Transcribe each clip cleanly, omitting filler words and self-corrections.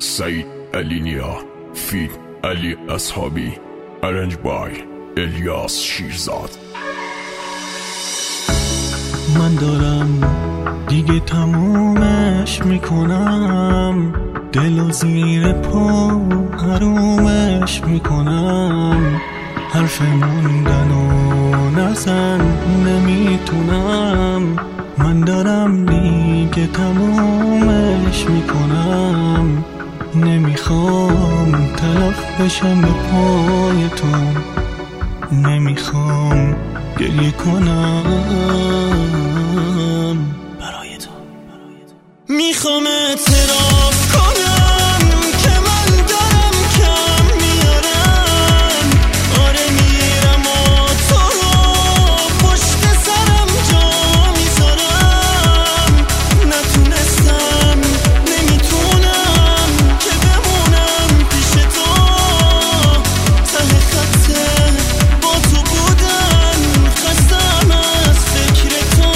سعید علی نیا فیت علی اصحابی ارنج بای الیاس شیرزاد. من دارم دیگه تمومش میکنم، دلو زیر پا حرومش میکنم، حرف موندن و نزن نمیتونم. من دارم دیگه تمومش میکنم، نمیخوام تلف بشم به پای تو، نمیخوام گریه کنم برای تو. میخوام اعتراف کنم که من دارم کم میارم. آره میرم و تو رو پشت سرم جا میذارم. نتونستم نمیتونم که بمونم پیش تو، ته خطه با تو بودن خستم از فکر تو.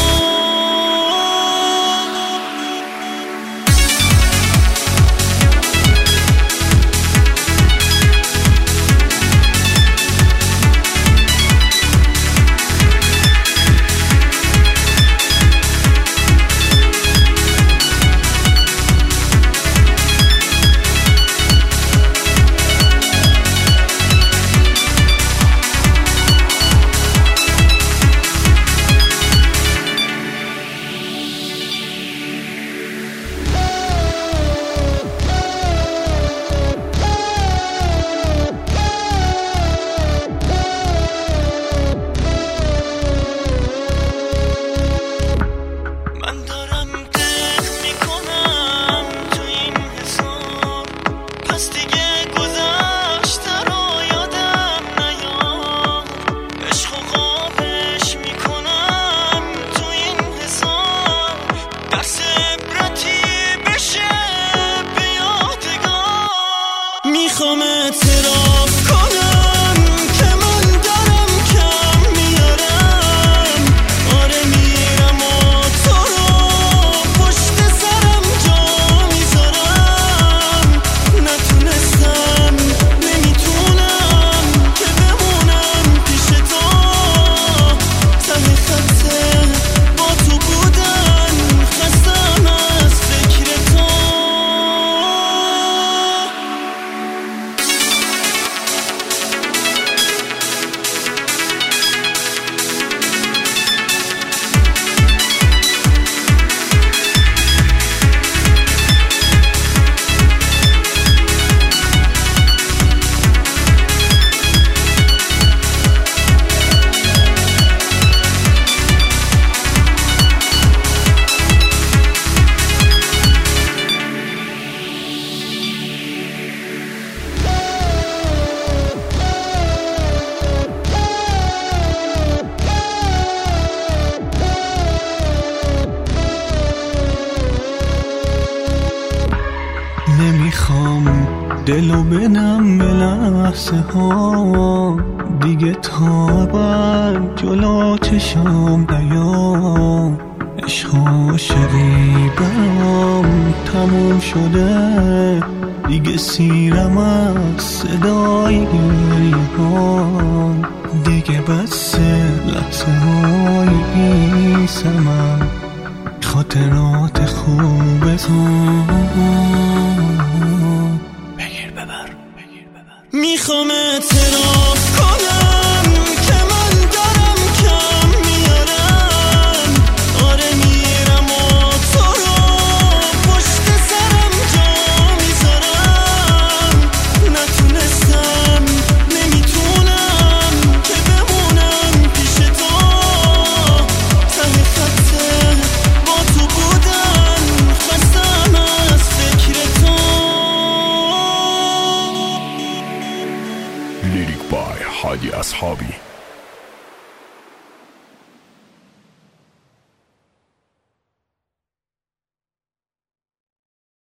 میخوام اعتراف کنم که من دارم کم میارم. آره میرم و تو رو پشت سرم جا میذارم. نتونستم نمیتونم که بمونم پیش تو، ته خطه با تو بودن خستم از فکر تو. نمیخوام دلو بدم به لحظه ها، دیگه تا ابد جلو چشم نیا. عشق و عاشقی برام تموم شده، دیگه سیرم از صدای گریه ها. دیگه بس لحظه های بی سمم، خاطرات خوب تو بگیر ببر. میخوام اعتراف کنم که من دارم کم میارم. آره میرم و تو رو پشت سرم جا میذارم. نتونستم نمیتونم که بمونم پیش تو، ته خطه با تو بودن خستم از فکر تو. لیریک بای هادی اصحابی.